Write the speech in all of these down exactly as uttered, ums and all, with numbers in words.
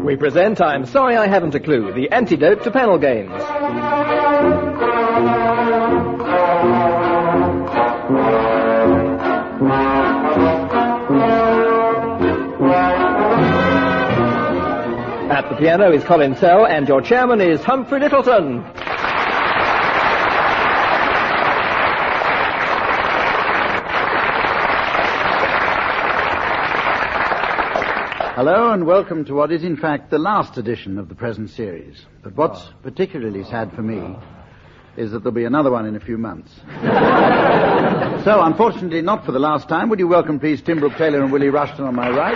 We present I'm Sorry I Haven't a Clue, the antidote to panel games. At the piano is Colin Sell, and your chairman is Humphrey Littleton. Hello and welcome to what is in fact the last edition of the present series. But what's particularly sad for me is that there'll be another one in a few months. So, unfortunately, not for the last time, would you welcome please Tim Brooke-Taylor and Willie Rushton on my right?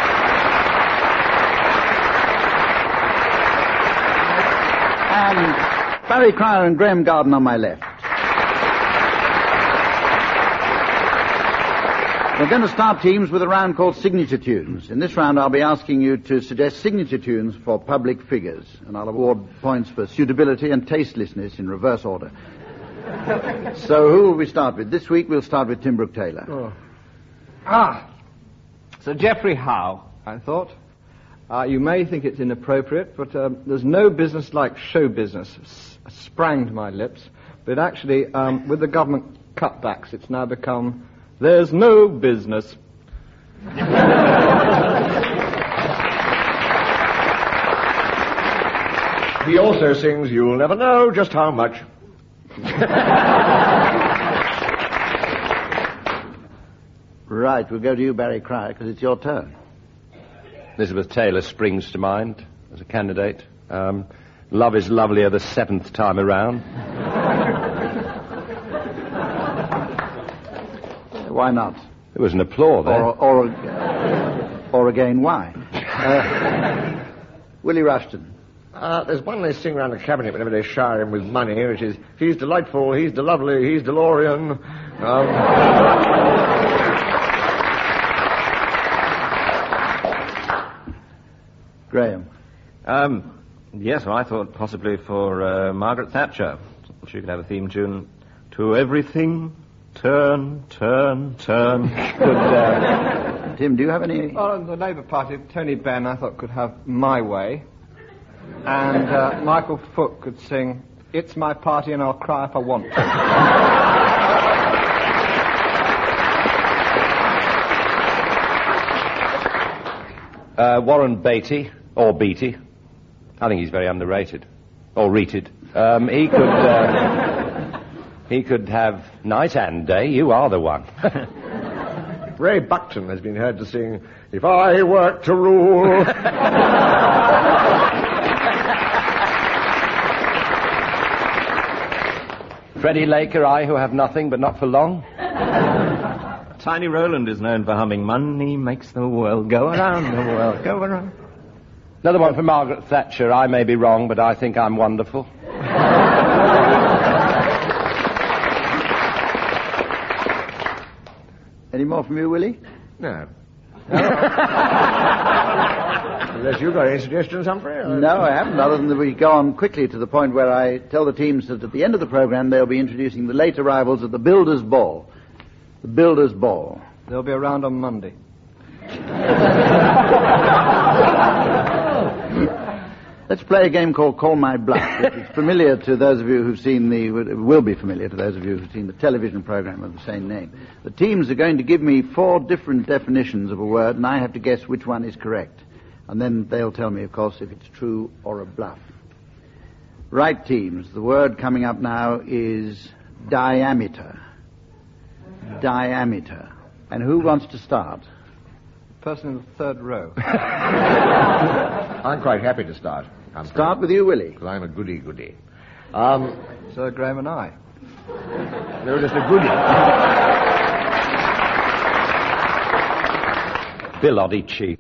And Barry Cryer and Graham Garden on my left. We're going to start teams with a round called Signature Tunes. In this round, I'll be asking you to suggest signature tunes for public figures, and I'll award points for suitability and tastelessness in reverse order. So, who will we start with? This week, we'll start with Tim Brooke-Taylor. Oh. Ah, Sir Geoffrey Howe, I thought. Uh, you may think it's inappropriate, but um, there's no business like show business. S- sprang to my lips. But actually, um, with the government cutbacks, it's now become... There's no business. He also sings, You'll Never Know Just How Much. Right, we'll go to you, Barry Cryer, because it's your turn. Elizabeth Taylor springs to mind as a candidate. Um, love is lovelier the seventh time around. Why not? There was an applause there. Or, or, or again, why? Uh, Willie Rushton. Uh, there's one they sing around the cabinet whenever they shower him with money, which is, he's delightful, he's delovely, he's DeLorean. Um... Graham. Um, yes, well, I thought possibly for uh, Margaret Thatcher. She could have a theme tune. To everything, turn, turn, turn. Good, uh... Tim, do you have any... Well, the Labour Party, Tony Benn, I thought, could have My Way. And uh, Michael Foot could sing, It's My Party and I'll Cry If I Want to. Uh, Warren Beatty, or Beatty. I think he's very underrated. Or rated. Um, he could... Uh, he could have Night and Day. You are the one. Ray Buckton has been heard to sing, If I Were to Rule. Freddie Laker, I who have nothing but not for long. Tiny Roland is known for humming, Money makes the world go around, the world go around. Another one for Margaret Thatcher. I may be wrong, but I think I'm wonderful. Any more from you, Willie? No. Unless you've got any suggestions, Humphrey? Or... No, I haven't, other than that we go on quickly to the point where I tell the teams that at the end of the program they'll be introducing the late arrivals at the Builders' Ball. The Builders' Ball. They'll be around on Monday. Let's play a game called Call My Bluff, which is familiar to those of you who've seen the, will be familiar to those of you who've seen the television program of the same name. The teams are going to give me four different definitions of a word, and I have to guess which one is correct. And then they'll tell me, of course, if it's true or a bluff. Right, teams. The word coming up now is diameter. Diameter. And who wants to start? Person in the third row. I'm quite happy to start. I'm Start with you, Willie. Because I'm a goody-goody. Um, Sir Graham and I. no, just a goody. Bill Oddie Cheek.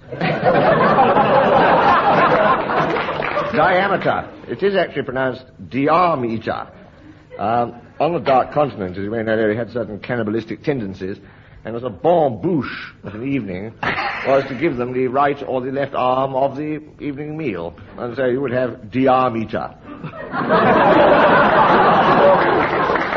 Diameter. It is actually pronounced diameter. Um, on the Dark Continent, as you may know, they had certain cannibalistic tendencies, and it was a bon bouche of an evening was to give them the right or the left arm of the evening meal. And so you would have diameter.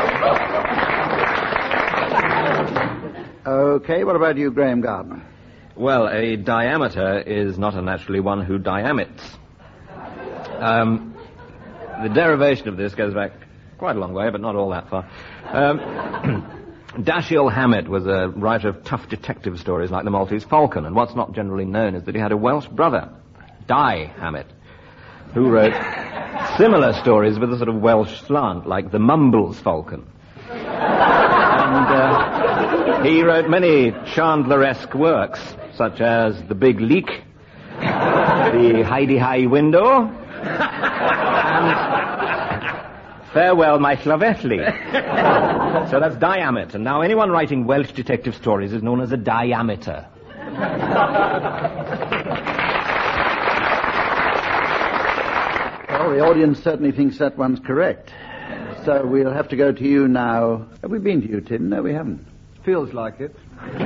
Okay, what about you, Graham Gardner? Well, a diameter is not unnaturally one who diamets. Um, the derivation of this goes back quite a long way, but not all that far. Um, Dashiell Hammett was a writer of tough detective stories like The Maltese Falcon, and what's not generally known is that he had a Welsh brother, Di Hammett, who wrote similar stories with a sort of Welsh slant, like The Mumbles Falcon. And uh, he wrote many Chandler-esque works, such as The Big Leak, The Heidi-High Window, and Farewell, My Llavetli. So that's diameter. Now, anyone writing Welsh detective stories is known as a diameter. Well, the audience certainly thinks that one's correct. So we'll have to go to you now. Have we been to you, Tim? No, we haven't. Feels like it.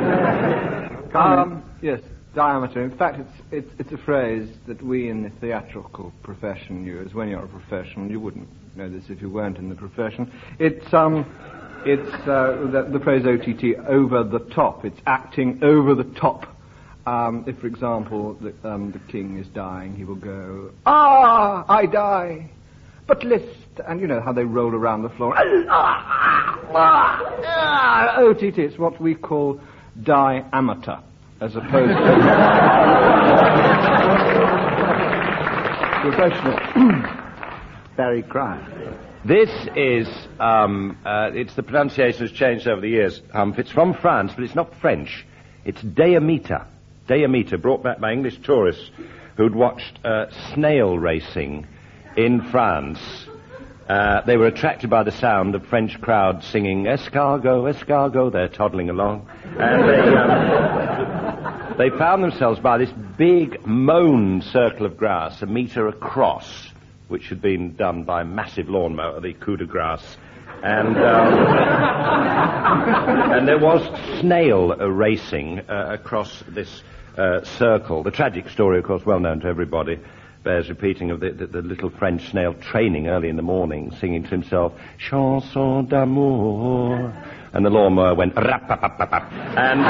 um, yes, diameter. In fact, it's, it's it's a phrase that we in the theatrical profession use. When you're a professional, you wouldn't know this if you weren't in the profession. It's um, it's uh, the, the phrase O T T, over the top. It's acting over the top. Um, if, for example, the, um, the king is dying, he will go, "Ah, I die, but list," and you know how they roll around the floor. O T T. It's what we call diameter, as opposed to professional. Barry Cryer. This is, um, uh, it's the pronunciation has changed over the years. Um, it's from France, but it's not French. It's diameter. Diameter, brought back by English tourists who'd watched uh, snail racing in France. Uh, they were attracted by the sound of French crowds singing escargot, escargot. They're toddling along. And they, um, they found themselves by this big mown circle of grass, a metre across, which had been done by a massive lawnmower, the coup de grace. And, um, and there was snail uh, racing uh, across this uh, circle. The tragic story, of course, well known to everybody, bears repeating of the, the, the little French snail training early in the morning, singing to himself, Chanson d'amour. And the lawnmower went, rap, rap, rap, rap, rap. And,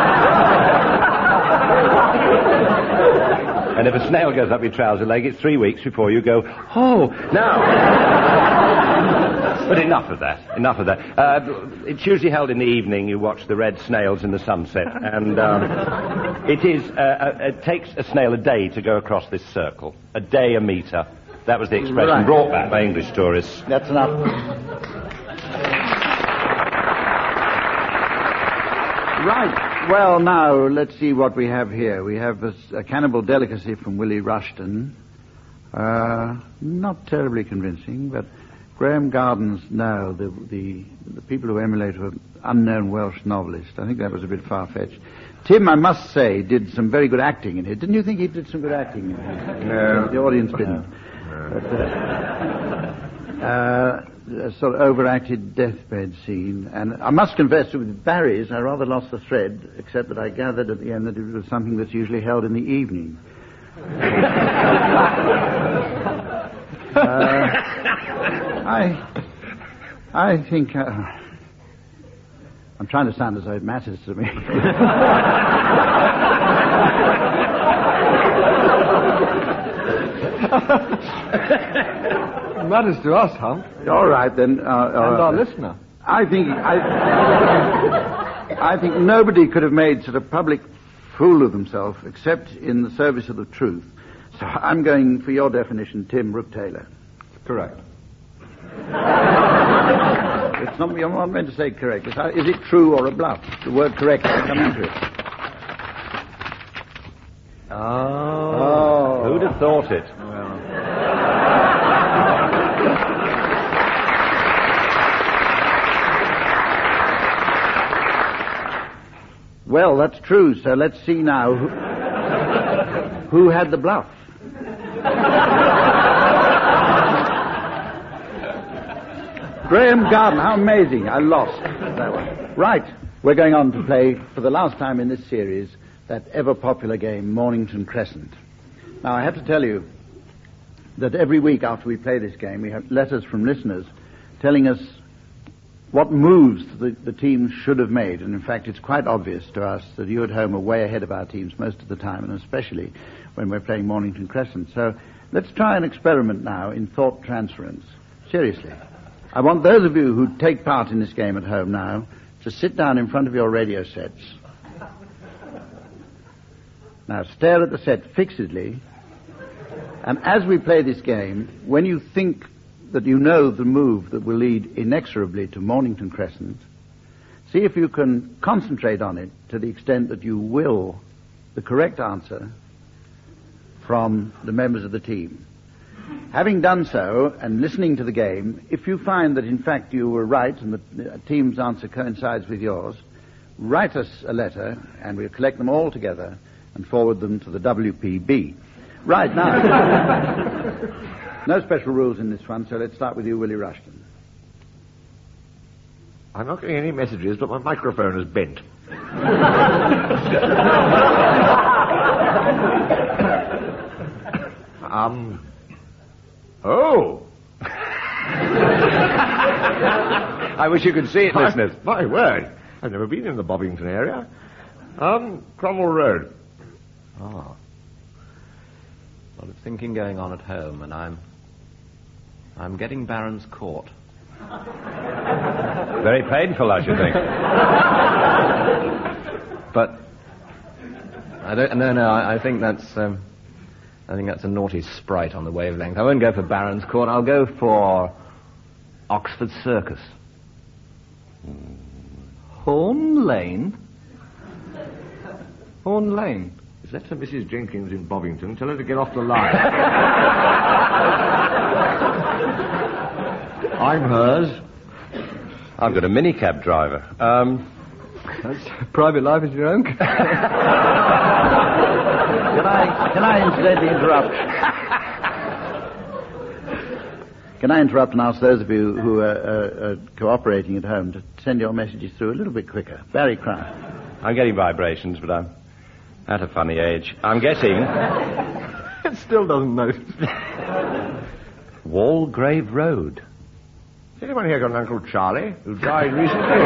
um, and if a snail goes up your trouser leg, it's three weeks before you go, oh, now. But enough of that, enough of that. Uh, it's usually held in the evening. You watch the red snails in the sunset, and um, it is. Uh, uh, it takes a snail a day to go across this circle. A day a metre. That was the expression Right. brought back by English tourists. That's enough. Right. Well, now, let's see what we have here. We have a, a cannibal delicacy from Willie Rushton. Uh, not terribly convincing, but Graham Garden's No, the, the, the people who emulate an unknown Welsh novelist. I think that was a bit far-fetched. Tim, I must say, did some very good acting in it. Didn't you think he did some good acting in it? No. The audience didn't. No. But, uh, uh, a sort of overacted deathbed scene. And I must confess, with Barry's, I rather lost the thread, except that I gathered at the end that it was something that's usually held in the evening. uh, I, I think, uh, I'm trying to sound as though it matters to me. It matters to us, Hump. All right, then. Uh, uh, and our listener. I think, I, I think nobody could have made such a public fool of themselves except in the service of the truth. So I'm going for your definition, Tim Brooke Taylor. Correct. It's not, I'm not meant to say correct. It's, is it true or a bluff? The word correct has come into it. Oh. Oh. Who'd have thought it? Well, that's true. So let's see now who, who had the bluff. Graham Garden, how amazing. I lost that one. Right, we're going on to play, for the last time in this series, that ever-popular game, Mornington Crescent. Now, I have to tell you that every week after we play this game, we have letters from listeners telling us what moves the, the teams should have made. And in fact, it's quite obvious to us that you at home are way ahead of our teams most of the time, and especially when we're playing Mornington Crescent. So let's try an experiment now in thought transference. Seriously. I want those of you who take part in this game at home now to sit down in front of your radio sets. Now stare at the set fixedly, and as we play this game, when you think that you know the move that will lead inexorably to Mornington Crescent, see if you can concentrate on it to the extent that you will the correct answer from the members of the team. Having done so, and listening to the game, if you find that in fact you were right and the team's answer coincides with yours, write us a letter and we'll collect them all together and forward them to the W P B. Right, now, no special rules in this one, so let's start with you, Willie Rushton. I'm not getting any messages, but my microphone is bent. um... Oh! I wish you could see it, my, listeners. My word. I've never been in the Bobbington area. Um, Cromwell Road. Oh. A lot of thinking going on at home, and I'm... I'm getting Barron's Court. Very painful, I should think. But... I don't... No, no, I, I think that's... Um, I think that's a naughty sprite on the wavelength. I won't go for Barron's Court. I'll go for Oxford Circus. Horn Lane? Horn Lane? Is that to Missus Jenkins in Bobbington? Tell her to get off the line. I'm hers. I've got a minicab driver. Um... That's private life is your own. Can I, can I incidentally interrupt? Can I interrupt and ask those of you who are, are, are cooperating at home to send your messages through a little bit quicker? Barry Crown. I'm getting vibrations, but I'm at a funny age. I'm guessing... It still doesn't notice. Walgrave Road. Has anyone here got an Uncle Charlie who died recently?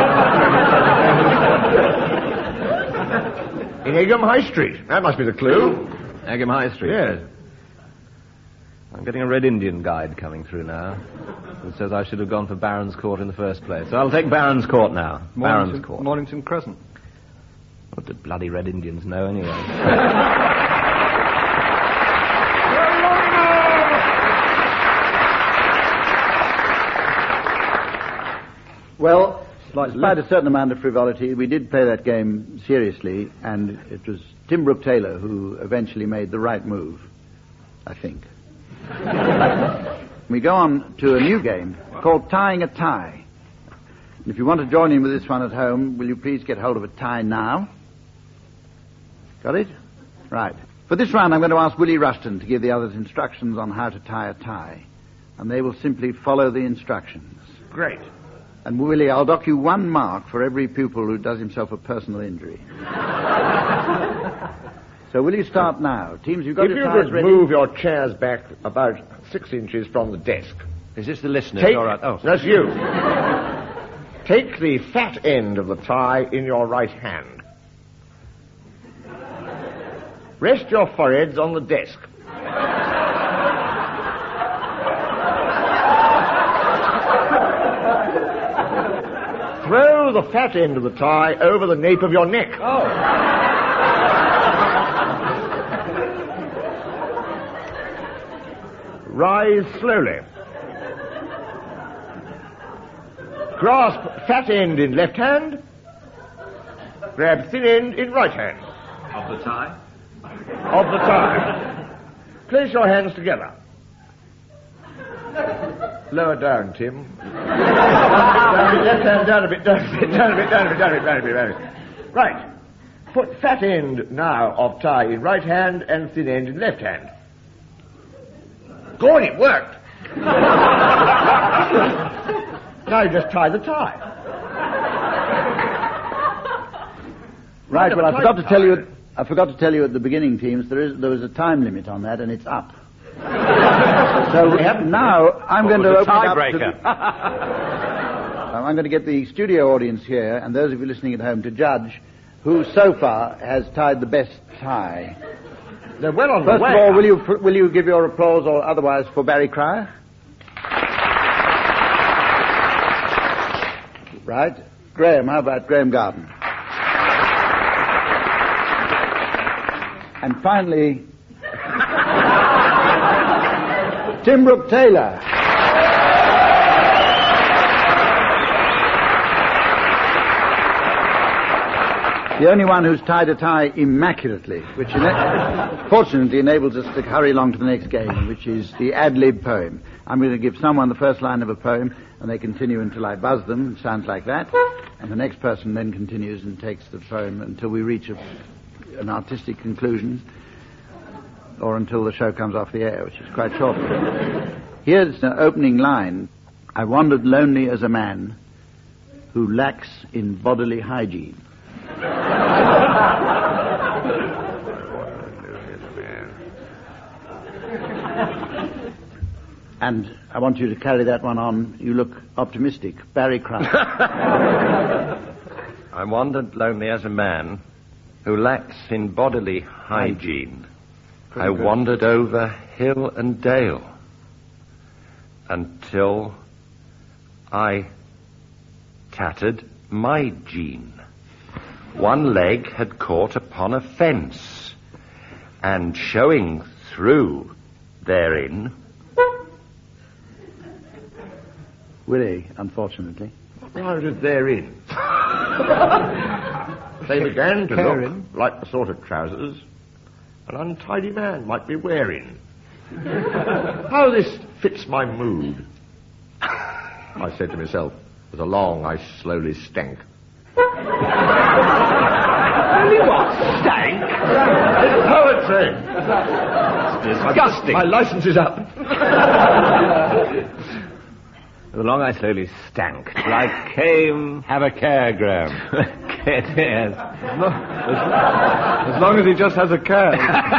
In Egham High Street. That must be the clue. Egham High Street? Yes. I'm getting a Red Indian guide coming through now. It says I should have gone for Barron's Court in the first place. So I'll take Barron's Court now. Mornington, Barron's Court. Mornington Crescent. What do bloody Red Indians know anyway? Well, despite a certain amount of frivolity, we did play that game seriously, and it was Tim Brooke Taylor who eventually made the right move, I think. We go on to a new game called Tying a Tie. And if you want to join in with this one at home, will you please get hold of a tie now? Got it? Right. For this round, I'm going to ask Willie Rushton to give the others instructions on how to tie a tie, and they will simply follow the instructions. Great. And Willie, I'll dock you one mark for every pupil who does himself a personal injury. So will you start now? Teams, you've got if your you ties could ready? move your chairs back about six inches from the desk. Is this the listeners? Take, All right. Oh, that's you. Take the fat end of the tie in your right hand. Rest your foreheads on the desk. Throw the fat end of the tie over the nape of your neck. Oh. Rise slowly. Grasp fat end in left hand. Grab thin end in right hand. Of the tie? Of the tie. Place your hands together. Lower down, Tim. Down, left hand down a bit, down a bit, down a bit, down a bit, down a bit, down a bit, down a bit. Right. Put fat end now of tie in right hand and thin end in left hand. Go on, it worked. Now you just tie the tie. Right, well, I forgot to tell you, I forgot to tell you at the beginning, teams, there is there was a time limit on that, and it's up. So now I'm What going to was open the it up tiebreaker? to Um, I'm going to get the studio audience here, and those of you listening at home, to judge who so far has tied the best tie. They're well on First the way. of all, will you will you give your applause or otherwise for Barry Cryer? Right. Graham, how about Graham Garden? And finally, Tim Brooke Taylor. The only one who's tied a tie immaculately, which ena- fortunately enables us to hurry along to the next game, which is the ad-lib poem. I'm going to give someone the first line of a poem, and they continue until I buzz them. It sounds like that. And the next person then continues and takes the poem until we reach a, an artistic conclusion, or until the show comes off the air, which is quite short. Here's an opening line. I wandered lonely as a man who lacks in bodily hygiene. And I want you to carry that one on. You look optimistic. Barry Cryer. I wandered lonely as a man who lacks in bodily hygiene. I good. wandered over hill and dale until I tattered my jean. One leg had caught upon a fence, and showing through therein... Willie, unfortunately. Why was it therein? They began to look like the sort of trousers an untidy man might be wearing. How this fits my mood, I said to myself, as along I slowly stank. Really what? Stank? It's poetry. It's disgusting. My, my license is up. Along I slowly stank till I came... Have a care, Graham. Yes. As long, as, as long as he just has a curve.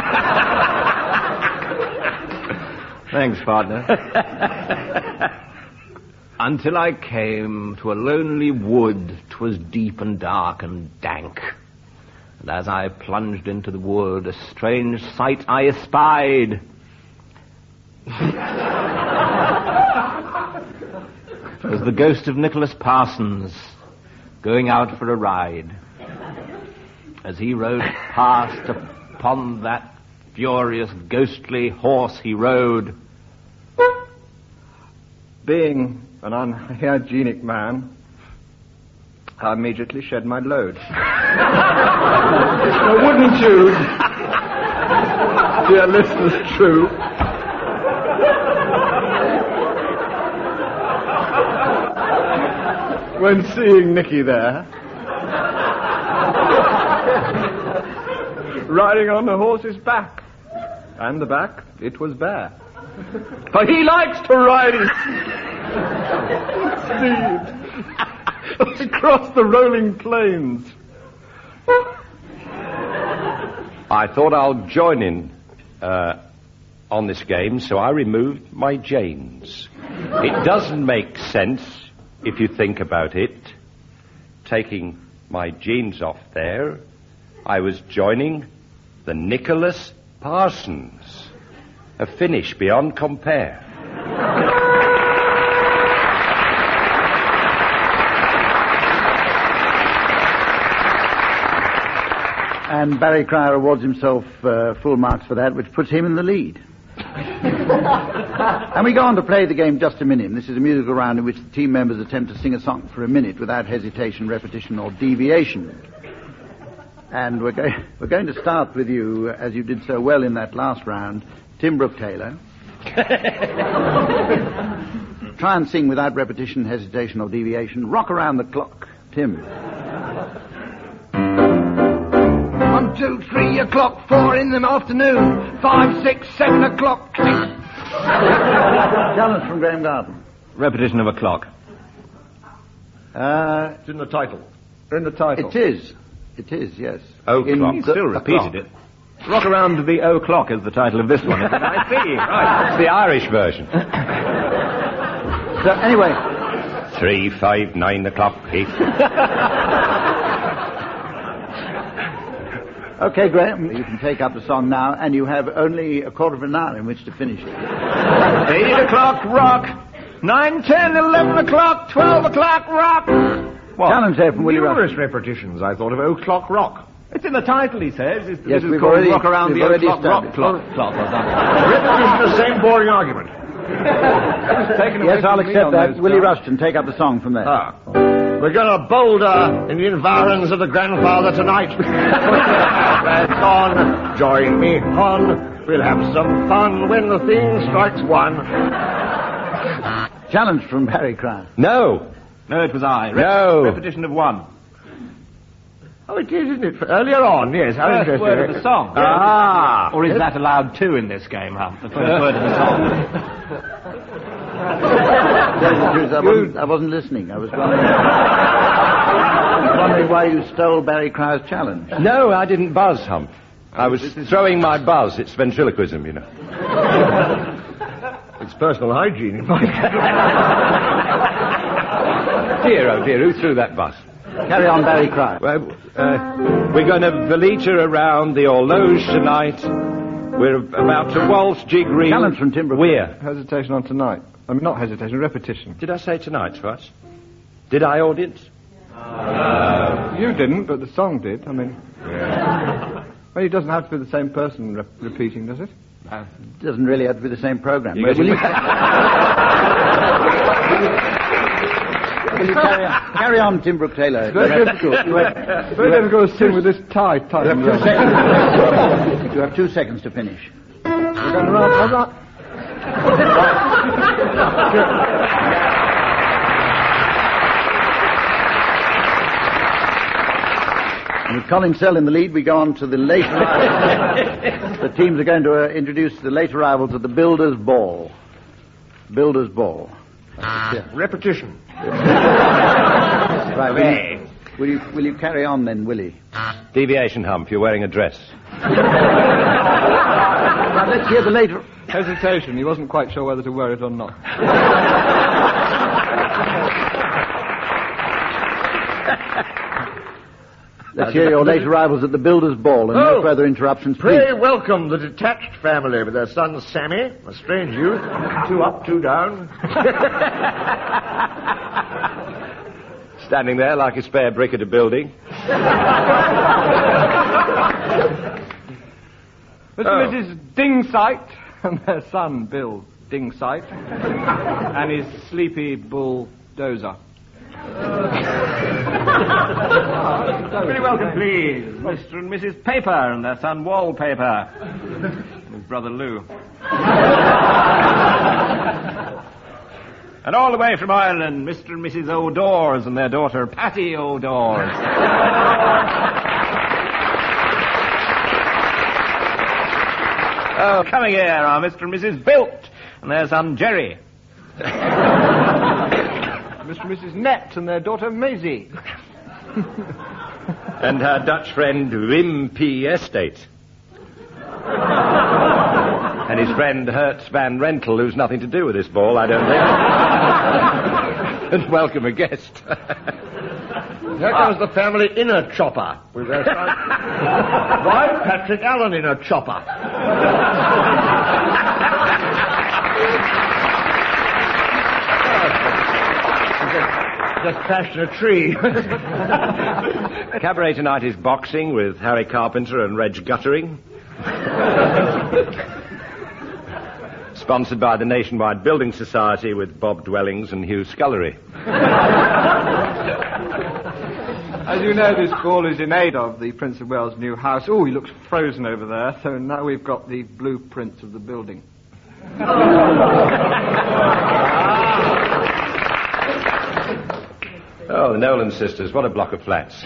Thanks, partner. Until I came to a lonely wood. 'Twas deep and dark and dank. And as I plunged into the wood, a strange sight I espied. It was the ghost of Nicholas Parsons going out for a ride. As he rode past upon that furious, ghostly horse he rode. Being an unhygienic man, I immediately shed my load. Now, wouldn't you, dear listeners, true? When seeing Nicky there, riding on the horse's back, and the back, it was bare. For he likes to ride his steed across the rolling plains. I thought I'll join in uh, on this game, so I removed my Janes. It doesn't make sense if you think about it. Taking my jeans off there, I was joining the Nicholas Parsons. A finish beyond compare. And Barry Cryer awards himself uh, full marks for that, which puts him in the lead. And we go on to play the game Just a Minute. This is a musical round in which the team members attempt to sing a song for a minute without hesitation, repetition, or deviation. And we're, go- we're going to start with you, as you did so well in that last round, Tim Brooke Taylor. Try and sing without repetition, hesitation, or deviation. Rock around the clock. Tim. One, two, three o'clock, four in the afternoon, five, six, seven o'clock, six. Challenge from Graham Garden. Repetition of a clock. Uh, It's in the title. In the title. it is. It is, yes. Oh, In clock. He the- still the repeated clock. it. Rock around the O clock is the title of this one. I see. Right. It's the Irish version. So, anyway, Three, five, nine o'clock, Heath. Okay, Graham, you can take up the song now, and you have only a quarter of an hour in which to finish it. Eight o'clock, rock. Nine, ten, eleven o'clock, twelve o'clock, rock. What? Challenge there from Willie Numerous Rushton. repetitions, I thought, of O'Clock Rock. It's in the title, he says. It's, Yes, this is we've called already- Rock Around we've the already O'Clock Rock established. Clock. Clock or something. Repetition, the same boring argument. Taken away Yes, I'll from me accept on that. those Willie cards. Rushton, take up the song from there. Ah. We're going to boulder in the environs of the grandfather tonight. That's on. Join me on. We'll have some fun when the thing strikes one. Challenge from Barry Crown. No. No, it was I. Rep- No. Repetition of one. Oh, it is, isn't it? Earlier on, yes. How First interesting. word of the song. Ah. Or is that allowed too in this game, Hump? The first word of the song. Tell you the truth, I wasn't, I wasn't listening. I was wondering, I was wondering why you stole Barry Crow's challenge. No, I didn't buzz, Hump. I was throwing my buzz. It's ventriloquism, you know. It's personal hygiene, in fact. Dear, oh dear, who threw that buzz? Carry on, Barry Crow. Well, uh, we're going to veliter around the horloge tonight. We're about to waltz, jig, reel. Challenge from Timbrook. We're. Hesitation on tonight. I mean, not hesitation, repetition. Did I say tonight, Twice? Did I, audience? You didn't, but the song did. I mean... Well, it doesn't have to be the same person rep- repeating, does it? It doesn't really have to be the same program. You Will guys- you, will you carry on, carry on, Timbrook Taylor? Very difficult. You have, Very difficult to sing with this tie tight. you have two seconds. You have two seconds to finish. We're going around, around. And with Colin Sell in the lead, we go on to the late arrivals. The teams are going to uh, introduce the late arrivals at the Builders' Ball. Builders' Ball. Yeah. Repetition. Right, will you, will you will you carry on then, Willie? Deviation, Hump. You're wearing a dress. Now, let's hear the later. Hesitation. He wasn't quite sure whether to wear it or not. Let's hear your late arrivals at the Builders' Ball, and no Oh, further interruptions, Pray please. welcome the detached family with their son Sammy, a strange youth, two up, two down. Standing there like a spare brick at a building. Mister Oh. and Missus Dingsight and their son, Bill Dingsight, and his sleepy bulldozer. Very welcome, please. Mister and Missus Paper and their son Wallpaper. His brother Lou. And all the way from Ireland, Mister and Missus O'Dors and their daughter Patty O'Dors. Oh, coming here are Mister and Missus Bilt and their son Jerry. Mister and Missus Nett and their daughter Maisie. And her Dutch friend Wim P. Estate. And his friend Hertz Van Rentel, who's nothing to do with this ball, I don't think. And welcome a guest. Here comes the family in a chopper with their son. Right, Patrick Allen in a chopper. Just crashed in a tree. Cabaret tonight is boxing with Harry Carpenter and Reg Guttering. Sponsored by the Nationwide Building Society with Bob Dwellings and Hugh Scullery. As you know, this ball is in aid of the Prince of Wales' new house. Oh, he looks frozen over there, so now we've got the blueprint of the building. Oh, the Nolan sisters, what a block of flats.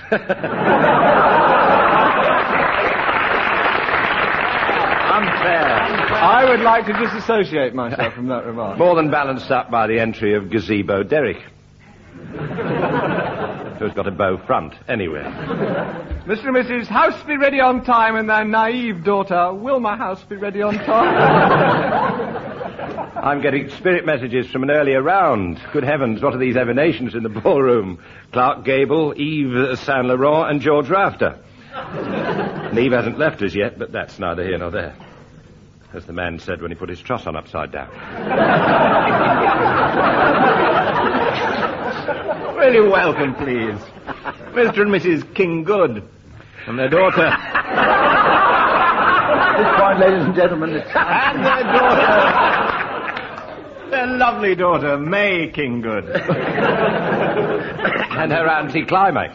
Unfair. I would like to disassociate myself from that remark. More than balanced up by the entry of Gazebo Derrick. So it's got a bow front, anyway. Mister and Missus House be ready on time, and their naive daughter, will my house be ready on time? I'm getting spirit messages from an earlier round. Good heavens, what are these emanations in the ballroom? Clark Gable, Yves Saint Laurent, and George Rafter. And Eve hasn't left us yet, but that's neither here nor there. As the man said when he put his truss on upside down. Really welcome, please. Mister and Missus Kinggood and their daughter. At this point, ladies and gentlemen, it's... And their daughter. Their lovely daughter, May Kinggood. And her anti-climax.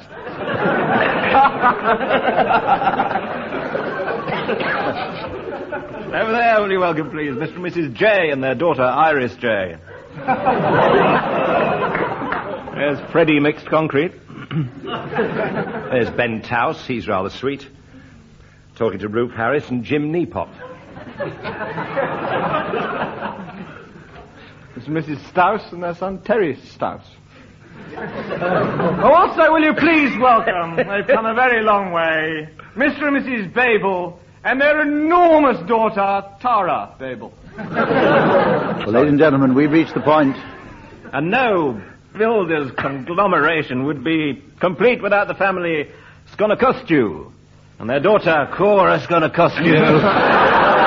Over there, will you welcome, please, Mister and Missus J and their daughter, Iris J. There's Freddie Mixed Concrete. There's Ben Towse, he's rather sweet. Talking to Ruth Harris and Jim Nepot. Mister and Missus Stouse and their son, Terry Stouse. Oh, also, will you please welcome, they've come a very long way, Mister and Missus Babel and their enormous daughter, Tara Babel. Well, ladies and gentlemen, we've reached the point. And no builder's conglomeration would be complete without the family Sconacostu and their daughter, Cora Sconacostu.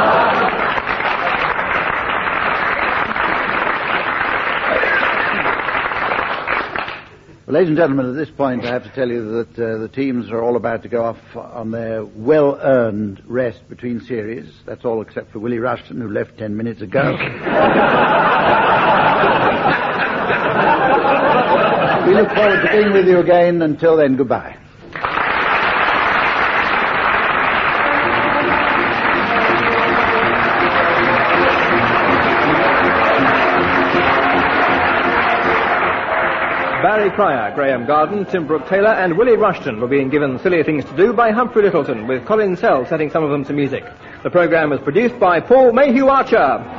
Well, ladies and gentlemen, at this point, I have to tell you that uh, the teams are all about to go off on their well-earned rest between series. That's all except for Willie Rushton, who left ten minutes ago. We look forward to being with you again. Until then, goodbye. Barry Cryer, Graham Garden, Tim Brooke Taylor, and Willie Rushton were being given Silly Things to Do by Humphrey Lyttelton, with Colin Sell setting some of them to music. The programme was produced by Paul Mayhew Archer.